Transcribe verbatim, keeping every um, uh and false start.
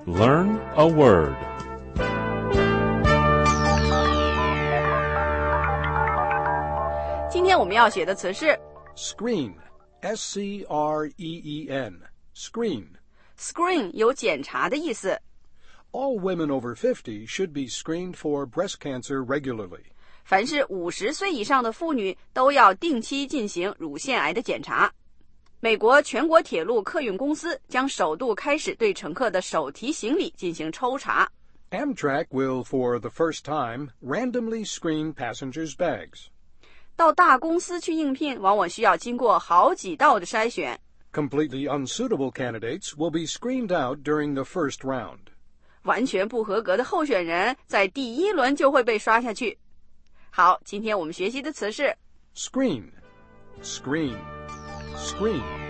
Learn a word. 今天我们要学的词是 Screen, S C R E E N, screen. Screen 有检查的意思。 All women over fifty should be screened for breast cancer regularly. 凡是五十岁以上的妇女都要定期进行乳腺癌的检查。美国全国铁路客运公司将首度开始对乘客的手提行李进行抽查。 Amtrak will, for the first time, randomly screen passengers' bags. 到大公司去应聘，往往需要经过好几道的筛选。 Completely unsuitable candidates will be screened out during the first round. 完全不合格的候选人在第一轮就会被刷下去。好，今天我们学习的词是 Screen, screen, screen.